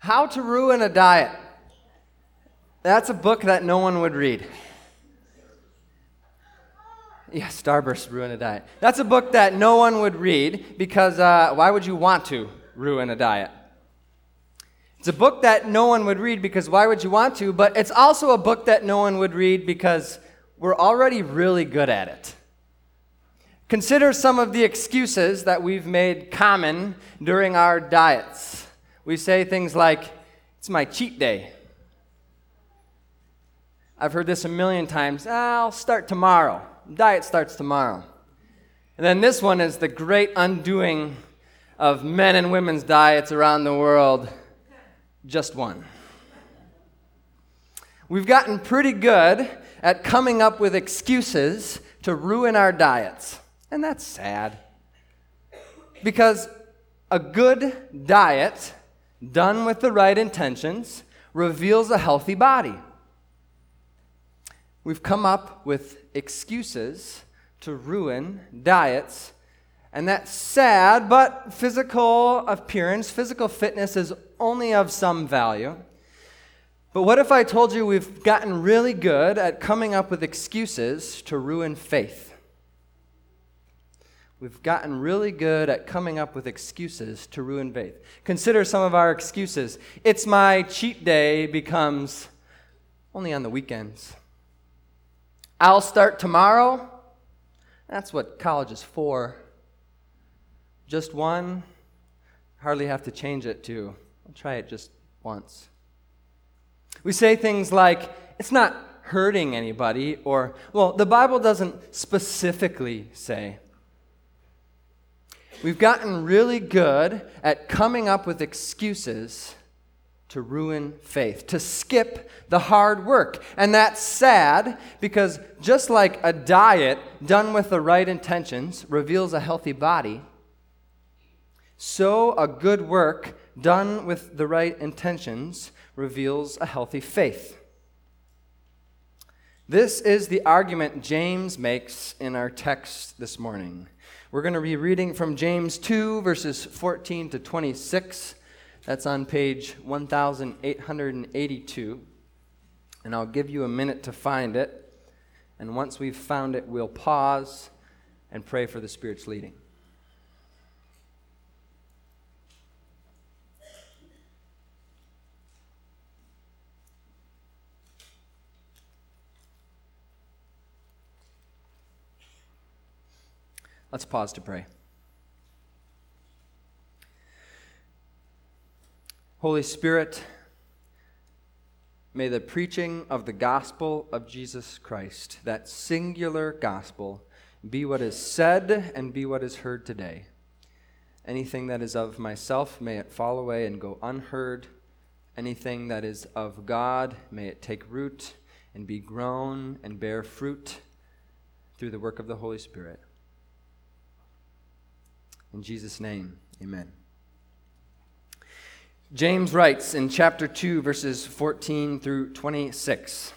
How to Ruin a Diet. That's a book that no one would read. Yeah, Starburst, Ruin a Diet. That's a book that no one would read because why would you want to ruin a diet? It's a book that no one would read because why would you want to? But it's also a book that no one would read because we're already really good at it. Consider some of the excuses that we've made common during our diets. We say things like, it's my cheat day. I've heard this a million times. I'll start tomorrow. Diet starts tomorrow. And then this one is the great undoing of men and women's diets around the world. Just one. We've gotten pretty good at coming up with excuses to ruin our diets. And that's sad. Because a good diet, done with the right intentions, reveals a healthy body. We've come up with excuses to ruin diets, and that's sad, but physical appearance, physical fitness is only of some value. But what if I told you we've gotten really good at coming up with excuses to ruin faith? We've gotten really good at coming up with excuses to ruin faith. Consider some of our excuses. It's my cheat day becomes only on the weekends. I'll start tomorrow. That's what college is for. Just one. Hardly have to change it to, I'll try it just once. We say things like, it's not hurting anybody, or, well, the Bible doesn't specifically say. We've gotten really good at coming up with excuses to ruin faith, to skip the hard work. And that's sad because just like a diet done with the right intentions reveals a healthy body, so a good work done with the right intentions reveals a healthy faith. This is the argument James makes in our text this morning. We're going to be reading from James 2, verses 14 to 26. That's on page 1882. And I'll give you a minute to find it. And once we've found it, we'll pause and pray for the Spirit's leading. Let's pause to pray. Holy Spirit, may the preaching of the gospel of Jesus Christ, that singular gospel, be what is said and be what is heard today. Anything that is of myself, may it fall away and go unheard. Anything that is of God, may it take root and be grown and bear fruit through the work of the Holy Spirit. In Jesus' name, amen. James writes in chapter 2, verses 14 through 26.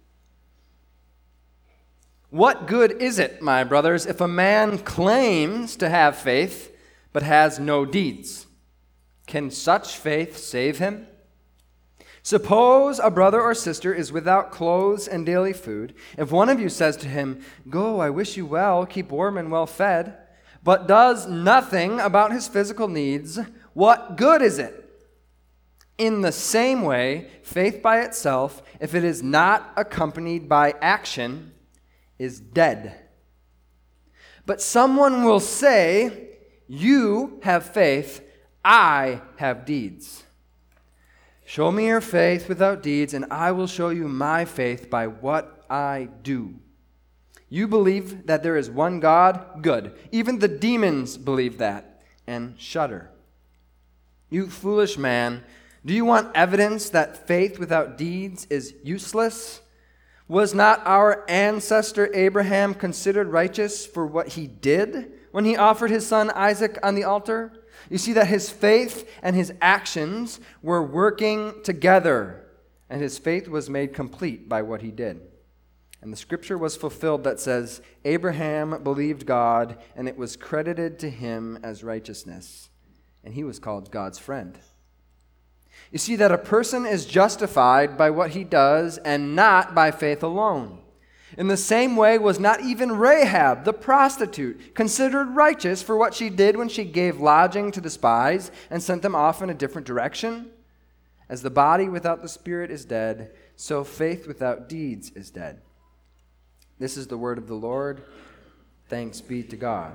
What good is it, my brothers, if a man claims to have faith, but has no deeds? Can such faith save him? Suppose a brother or sister is without clothes and daily food. If one of you says to him, "Go, I wish you well, keep warm and well fed," but does nothing about his physical needs, what good is it? In the same way, faith by itself, if it is not accompanied by action, is dead. But someone will say, "You have faith, I have deeds." Show me your faith without deeds, and I will show you my faith by what I do. You believe that there is one God? Good. Even the demons believe that and shudder. You foolish man, do you want evidence that faith without deeds is useless? Was not our ancestor Abraham considered righteous for what he did when he offered his son Isaac on the altar? You see that his faith and his actions were working together, and his faith was made complete by what he did. And the scripture was fulfilled that says, Abraham believed God, and it was credited to him as righteousness. And he was called God's friend. You see that a person is justified by what he does and not by faith alone. In the same way was not even Rahab, the prostitute, considered righteous for what she did when she gave lodging to the spies and sent them off in a different direction? As the body without the spirit is dead, so faith without deeds is dead. This is the word of the Lord. Thanks be to God.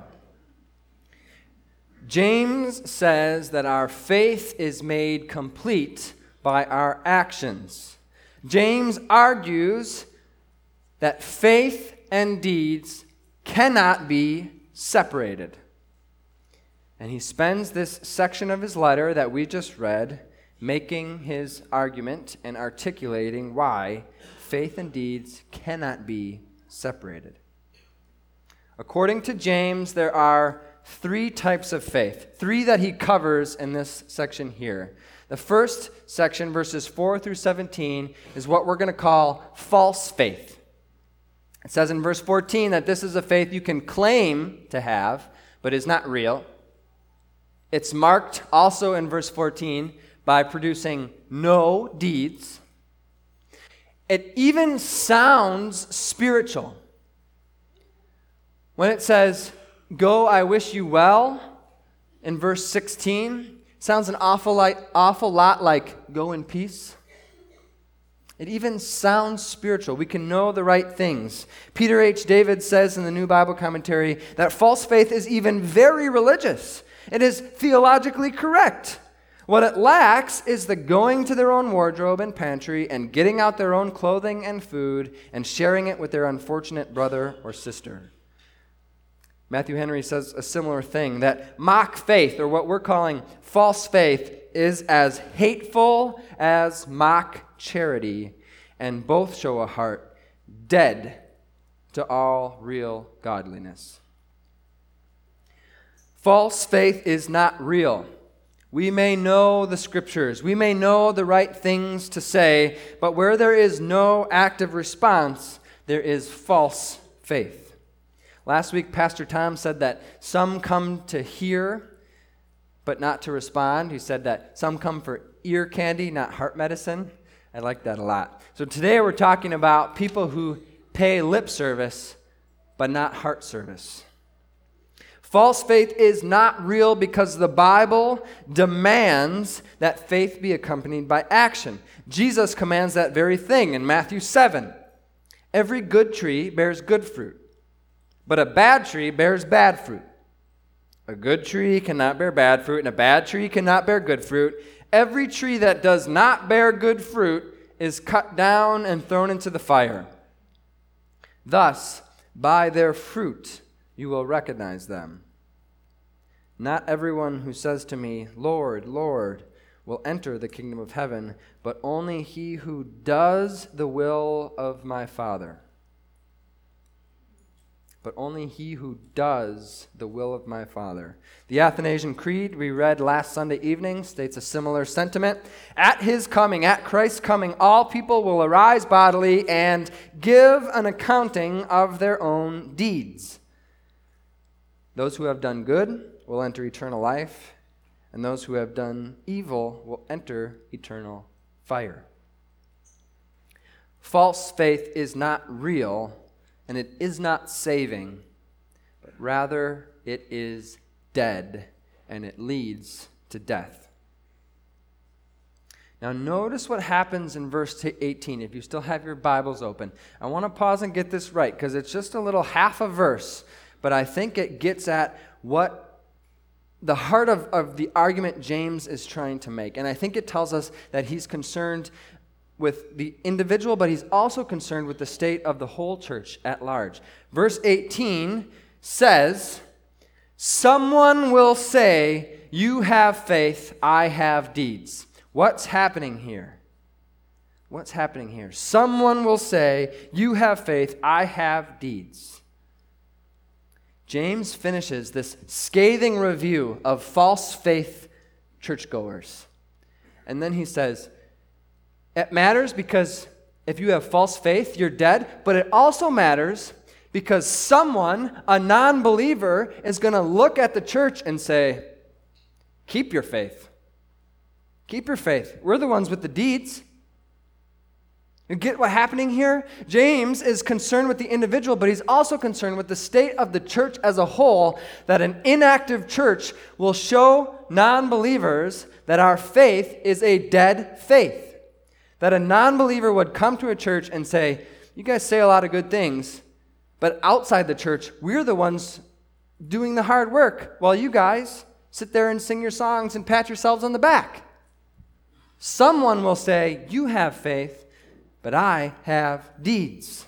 James says that our faith is made complete by our actions. James argues that faith and deeds cannot be separated. And he spends this section of his letter that we just read making his argument and articulating why faith and deeds cannot be separated. According to James, there are three types of faith, three that he covers in this section here. The first section, verses 4 through 17, is what we're going to call false faith. It says in verse 14 that this is a faith you can claim to have, but is not real. It's marked also in verse 14 by producing no deeds. It even sounds spiritual. When it says, "Go, I wish you well," in verse 16, sounds an awful lot like "go in peace." It even sounds spiritual. We can know the right things. Peter H. David says in the New Bible Commentary that false faith is even very religious. It is theologically correct. What it lacks is the going to their own wardrobe and pantry and getting out their own clothing and food and sharing it with their unfortunate brother or sister. Matthew Henry says a similar thing, that mock faith, or what we're calling false faith, is as hateful as mock charity, and both show a heart dead to all real godliness. False faith is not real. We may know the scriptures, we may know the right things to say, but where there is no active response, there is false faith. Last week, Pastor Tom said that some come to hear, but not to respond. He said that some come for ear candy, not heart medicine. I like that a lot. So today we're talking about people who pay lip service, but not heart service. False faith is not real because the Bible demands that faith be accompanied by action. Jesus commands that very thing in Matthew 7. Every good tree bears good fruit, but a bad tree bears bad fruit. A good tree cannot bear bad fruit, and a bad tree cannot bear good fruit. Every tree that does not bear good fruit is cut down and thrown into the fire. Thus, by their fruit you will recognize them. Not everyone who says to me, "Lord, Lord," will enter the kingdom of heaven, but only he who does the will of my Father. But only he who does the will of my Father. The Athanasian Creed we read last Sunday evening states a similar sentiment. At his coming, at Christ's coming, all people will arise bodily and give an accounting of their own deeds. Those who have done good will enter eternal life, and those who have done evil will enter eternal fire. False faith is not real, and it is not saving, but rather it is dead, and it leads to death. Now notice what happens in verse 18. If you still have your Bibles open, I want to pause and get this right, because it's just a little half a verse, but I think it gets at what the heart of the argument James is trying to make. And I think it tells us that he's concerned with the individual, but he's also concerned with the state of the whole church at large. Verse 18 says, "Someone will say, 'You have faith, I have deeds.'" What's happening here? What's happening here? Someone will say, "You have faith, I have deeds." James finishes this scathing review of false faith churchgoers. And then he says, it matters because if you have false faith, you're dead, but it also matters because someone, a non-believer, is going to look at the church and say, "Keep your faith. Keep your faith. We're the ones with the deeds. You get what's happening here? James is concerned with the individual, but he's also concerned with the state of the church as a whole, that an inactive church will show non-believers that our faith is a dead faith. That a non-believer would come to a church and say, you guys say a lot of good things, but outside the church, we're the ones doing the hard work while you guys sit there and sing your songs and pat yourselves on the back. Someone will say, you have faith, but I have deeds.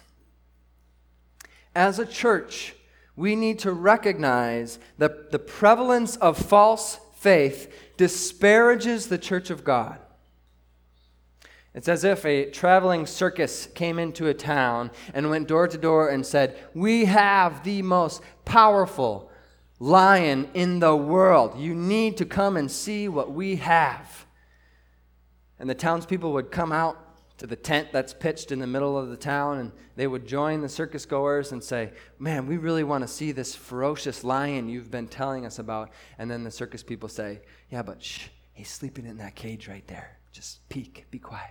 As a church, we need to recognize that the prevalence of false faith disparages the church of God. It's as if a traveling circus came into a town and went door to door and said, we have the most powerful lion in the world. You need to come and see what we have. And the townspeople would come out to the tent that's pitched in the middle of the town, and they would join the circus goers and say, man, we really want to see this ferocious lion you've been telling us about. And then the circus people say, yeah, but shh, he's sleeping in that cage right there. Just peek, be quiet.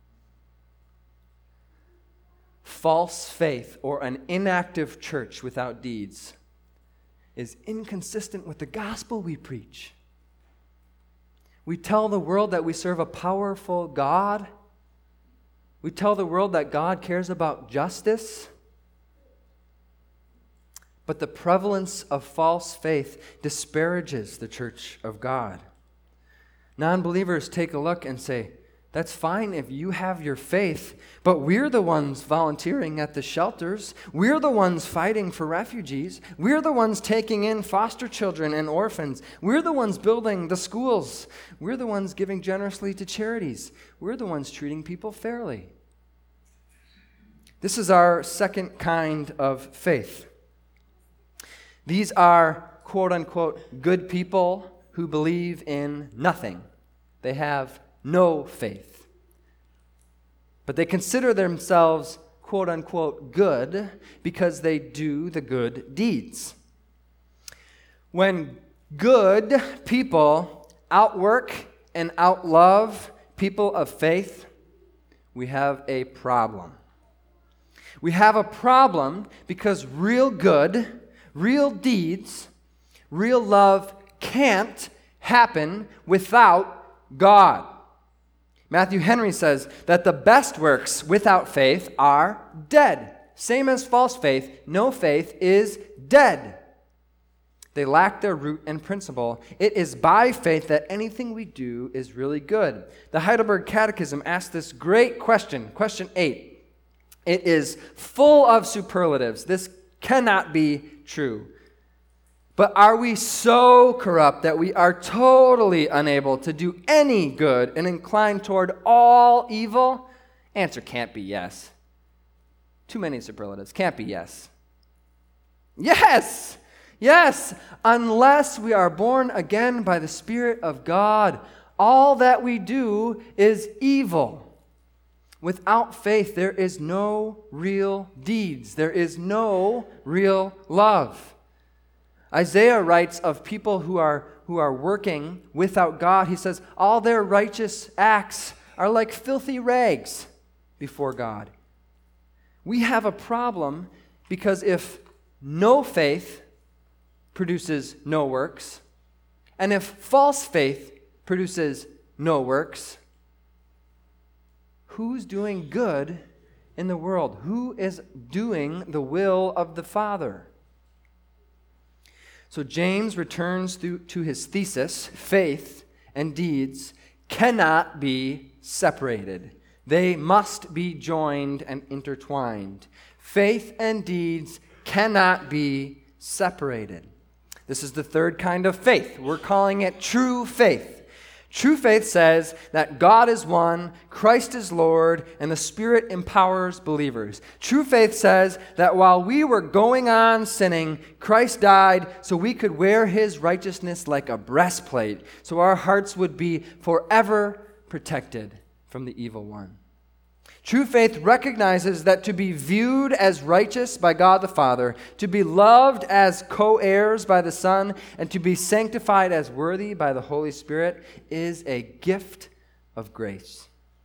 False faith, or an inactive church without deeds, is inconsistent with the gospel we preach. We tell the world that we serve a powerful God. We tell the world that God cares about justice. But the prevalence of false faith disparages the church of God. Non-believers take a look and say, that's fine if you have your faith, but we're the ones volunteering at the shelters. We're the ones fighting for refugees. We're the ones taking in foster children and orphans. We're the ones building the schools. We're the ones giving generously to charities. We're the ones treating people fairly. This is our second kind of faith. These are, quote unquote, good people who believe in nothing. They have no faith. But they consider themselves, quote unquote, good because they do the good deeds. When good people outwork and outlove people of faith, we have a problem. We have a problem because real good, real deeds, real love can't happen without God. Matthew Henry says that the best works without faith are dead. Same as false faith, no faith is dead. They lack their root and principle. It is by faith that anything we do is really good. The Heidelberg Catechism asks this great question, question 8. It is full of superlatives. This cannot be true. But are we so corrupt that we are totally unable to do any good and inclined toward all evil? Answer can't be yes. Too many superlatives. Can't be yes. Yes! Yes! Unless we are born again by the Spirit of God, all that we do is evil. Without faith, there is no real deeds. There is no real love. Isaiah writes of people who are working without God. He says, all their righteous acts are like filthy rags before God. We have a problem because if no faith produces no works, and if false faith produces no works, who's doing good in the world? Who is doing the will of the Father? So James returns to his thesis, faith and deeds cannot be separated. They must be joined and intertwined. Faith and deeds cannot be separated. This is the third kind of faith. We're calling it true faith. True faith says that God is one, Christ is Lord, and the Spirit empowers believers. True faith says that while we were going on sinning, Christ died so we could wear his righteousness like a breastplate, so our hearts would be forever protected from the evil one. True faith recognizes that to be viewed as righteous by God the Father, to be loved as co-heirs by the Son, and to be sanctified as worthy by the Holy Spirit is a gift of grace.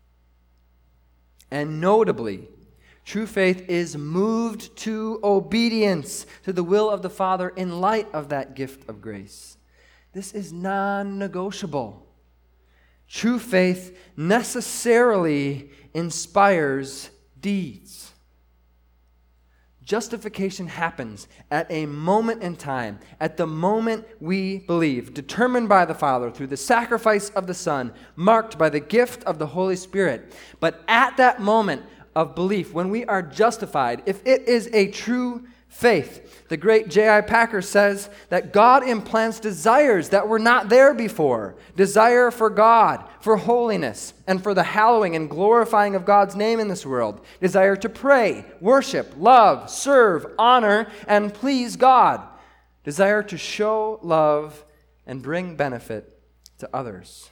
And notably, true faith is moved to obedience to the will of the Father in light of that gift of grace. This is non-negotiable. True faith necessarily inspires deeds. Justification happens at a moment in time, at the moment we believe, determined by the Father through the sacrifice of the Son, marked by the gift of the Holy Spirit. But at that moment of belief, when we are justified, if it is a true faith, the great J.I. Packer says that God implants desires that were not there before. Desire for God, for holiness, and for the hallowing and glorifying of God's name in this world. Desire to pray, worship, love, serve, honor, and please God. Desire to show love and bring benefit to others.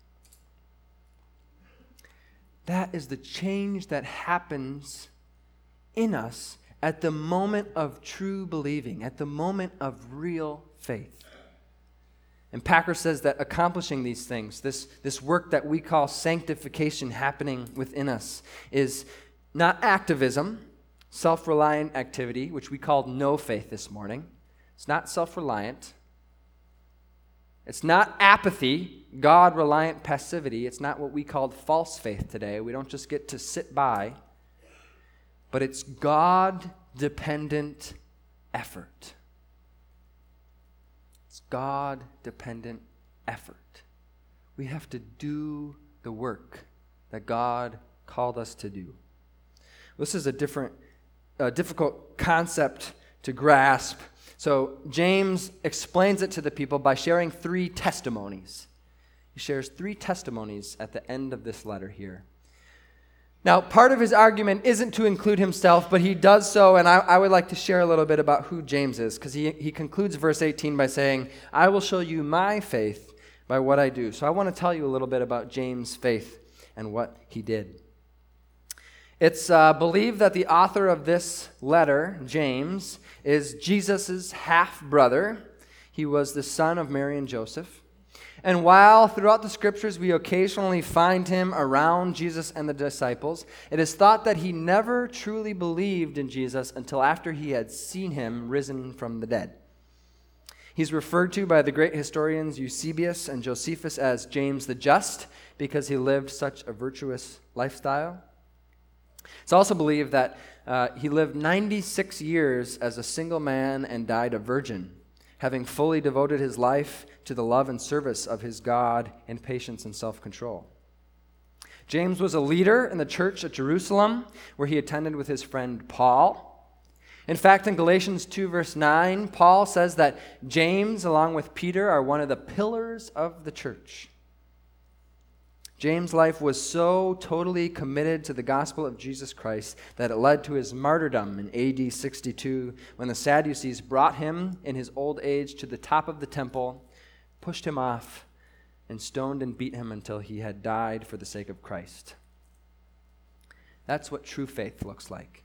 That is the change that happens in us at the moment of true believing, at the moment of real faith. And Packer says that accomplishing these things, this work that we call sanctification happening within us, is not activism, self-reliant activity, which we called no faith this morning. It's not self-reliant. It's not apathy, God-reliant passivity. It's not what we called false faith today. We don't just get to sit by. But it's God-dependent effort. It's God-dependent effort. We have to do the work that God called us to do. This is a difficult concept to grasp. So James explains it to the people by sharing 3 testimonies. He shares 3 testimonies at the end of this letter here. Now, part of his argument isn't to include himself, but he does so, and I would like to share a little bit about who James is, because he concludes verse 18 by saying, I will show you my faith by what I do. So I want to tell you a little bit about James' faith and what he did. It's believed that the author of this letter, James, is Jesus' half-brother. He was the son of Mary and Joseph. And while throughout the scriptures we occasionally find him around Jesus and the disciples, it is thought that he never truly believed in Jesus until after he had seen him risen from the dead. He's referred to by the great historians Eusebius and Josephus as James the Just because he lived such a virtuous lifestyle. It's also believed that he lived 96 years as a single man and died a virgin, having fully devoted his life to the love and service of his God in patience and self-control. James was a leader in the church at Jerusalem, where he attended with his friend Paul. In fact, in Galatians 2, verse 9, Paul says that James, along with Peter, are one of the pillars of the church. James' life was so totally committed to the gospel of Jesus Christ that it led to his martyrdom in AD 62, when the Sadducees brought him in his old age to the top of the temple, pushed him off, and stoned and beat him until he had died for the sake of Christ. That's what true faith looks like.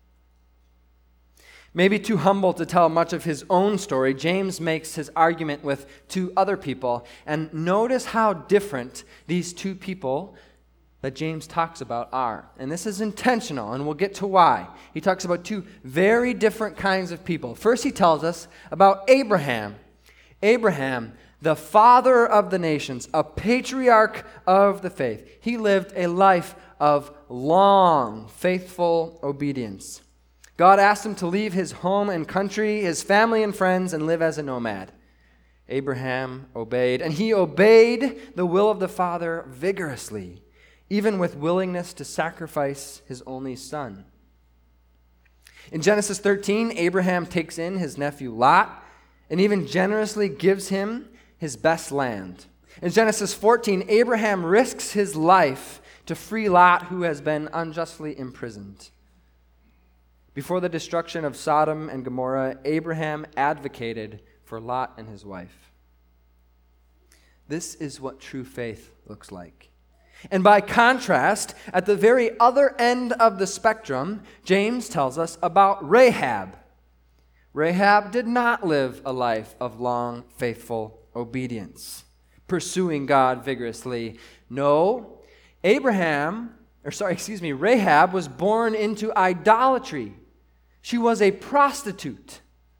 Maybe too humble to tell much of his own story, James makes his argument with 2 other people. And notice how different these 2 people that James talks about are. And this is intentional, and we'll get to why. He talks about 2 very different kinds of people. First, he tells us about Abraham. Abraham, the father of the nations, a patriarch of the faith. He lived a life of long, faithful obedience. God asked him to leave his home and country, his family and friends, and live as a nomad. Abraham obeyed, and he obeyed the will of the Father vigorously, even with willingness to sacrifice his only son. In Genesis 13, Abraham takes in his nephew Lot and even generously gives him his best land. In Genesis 14, Abraham risks his life to free Lot, who has been unjustly imprisoned. Before the destruction of Sodom and Gomorrah, Abraham advocated for Lot and his wife. This is what true faith looks like. And by contrast, at the very other end of the spectrum, James tells us about Rahab. Rahab did not live a life of long, faithful obedience, pursuing God vigorously. No, Rahab was born into idolatry. She was a prostitute.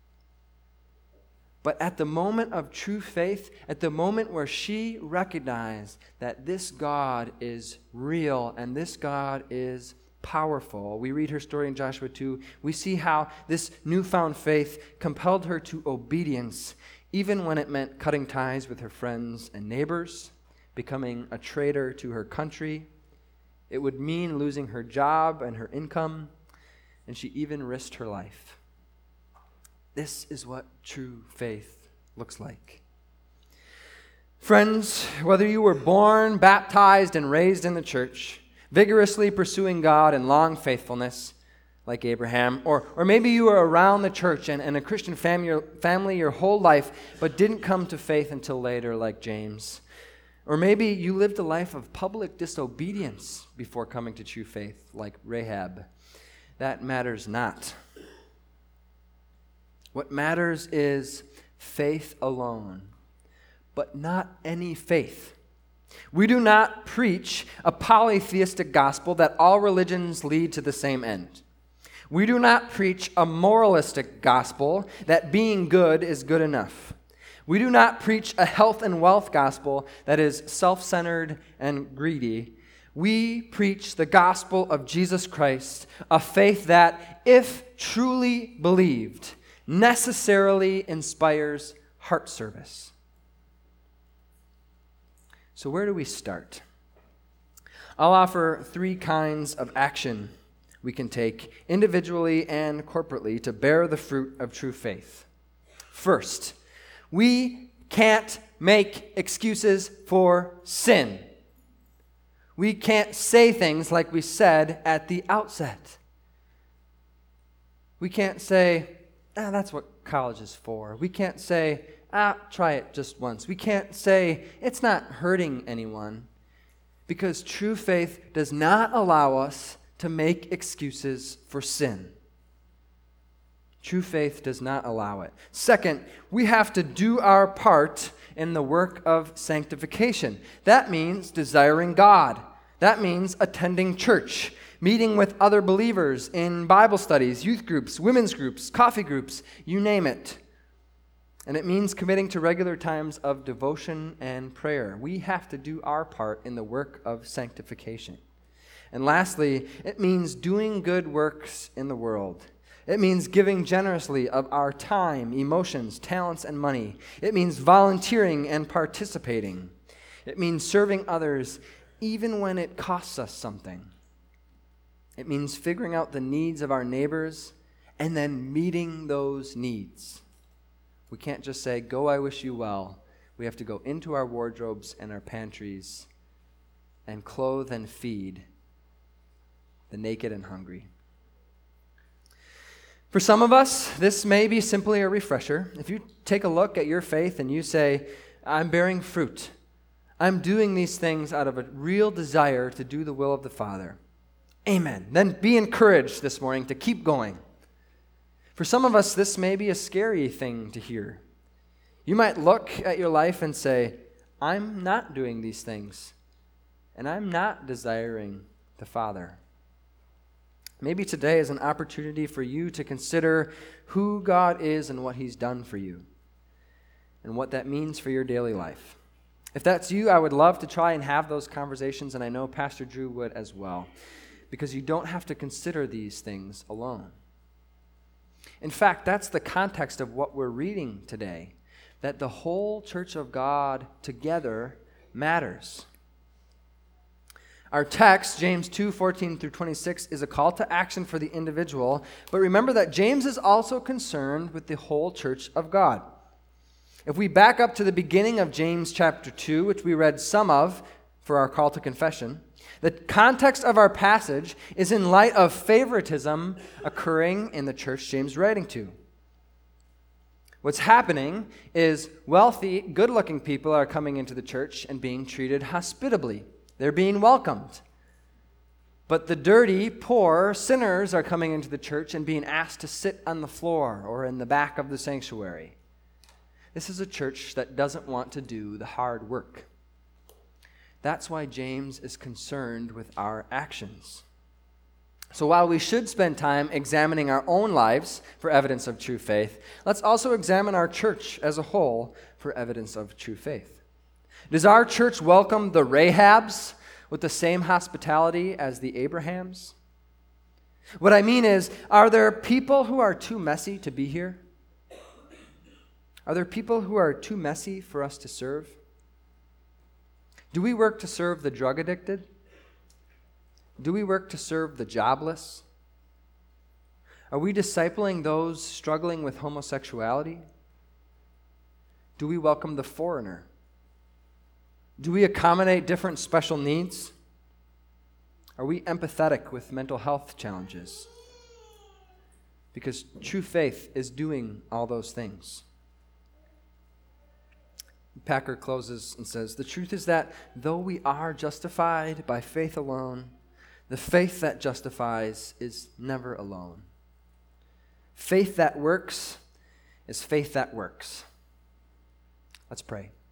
But at the moment of true faith, at the moment where she recognized that this God is real and this God is powerful, we read her story in Joshua 2, we see how this newfound faith compelled her to obedience, even when it meant cutting ties with her friends and neighbors, becoming a traitor to her country. It would mean losing her job and her income, and she even risked her life. This is what true faith looks like. Friends, whether you were born, baptized, and raised in the church, vigorously pursuing God in long faithfulness, like Abraham, or maybe you were around the church and a Christian family your whole life, but didn't come to faith until later, like James. Or maybe you lived a life of public disobedience before coming to true faith, like Rahab. That matters not. What matters is faith alone, but not any faith. We do not preach a polytheistic gospel that all religions lead to the same end. We do not preach a moralistic gospel that being good is good enough. We do not preach a health and wealth gospel that is self-centered and greedy. We preach the gospel of Jesus Christ, a faith that, if truly believed, necessarily inspires heart service. So where do we start? I'll offer 3 kinds of action we can take individually and corporately to bear the fruit of true faith. First, we can't make excuses for sin. We can't say things like we said at the outset. We can't say, that's what college is for. We can't say, try it just once. We can't say, it's not hurting anyone. Because true faith does not allow us to make excuses for sin. True faith does not allow it. Second, we have to do our part in the work of sanctification. That means desiring God. That means attending church, meeting with other believers in Bible studies, youth groups, women's groups, coffee groups, you name it. And it means committing to regular times of devotion and prayer. We have to do our part in the work of sanctification. And lastly, it means doing good works in the world. It means giving generously of our time, emotions, talents, and money. It means volunteering and participating. It means serving others even when it costs us something. It means figuring out the needs of our neighbors and then meeting those needs. We can't just say, "Go, I wish you well." We have to go into our wardrobes and our pantries and clothe and feed the naked and hungry. For some of us, this may be simply a refresher. If you take a look at your faith and you say, "I'm bearing fruit. I'm doing these things out of a real desire to do the will of the Father." Amen. Then be encouraged this morning to keep going. For some of us, this may be a scary thing to hear. You might look at your life and say, "I'm not doing these things, and I'm not desiring the Father." Maybe today is an opportunity for you to consider who God is and what He's done for you, and what that means for your daily life. If that's you, I would love to try and have those conversations, and I know Pastor Drew would as well, because you don't have to consider these things alone. In fact, that's the context of what we're reading today, that the whole church of God together matters. Our text, James 2:14 through 26, is a call to action for the individual, but remember that James is also concerned with the whole church of God. If we back up to the beginning of James chapter 2, which we read some of for our call to confession, the context of our passage is in light of favoritism occurring in the church James is writing to. What's happening is wealthy, good-looking people are coming into the church and being treated hospitably. They're being welcomed. But the dirty, poor sinners are coming into the church and being asked to sit on the floor or in the back of the sanctuary. This is a church that doesn't want to do the hard work. That's why James is concerned with our actions. So while we should spend time examining our own lives for evidence of true faith, let's also examine our church as a whole for evidence of true faith. Does our church welcome the Rahabs with the same hospitality as the Abrahams? What I mean is, are there people who are too messy to be here? Are there people who are too messy for us to serve? Do we work to serve the drug addicted? Do we work to serve the jobless? Are we discipling those struggling with homosexuality? Do we welcome the foreigner? Do we accommodate different special needs? Are we empathetic with mental health challenges? Because true faith is doing all those things. Packer closes and says, "The truth is that though we are justified by faith alone, the faith that justifies is never alone. Faith that works is faith that works." Let's pray.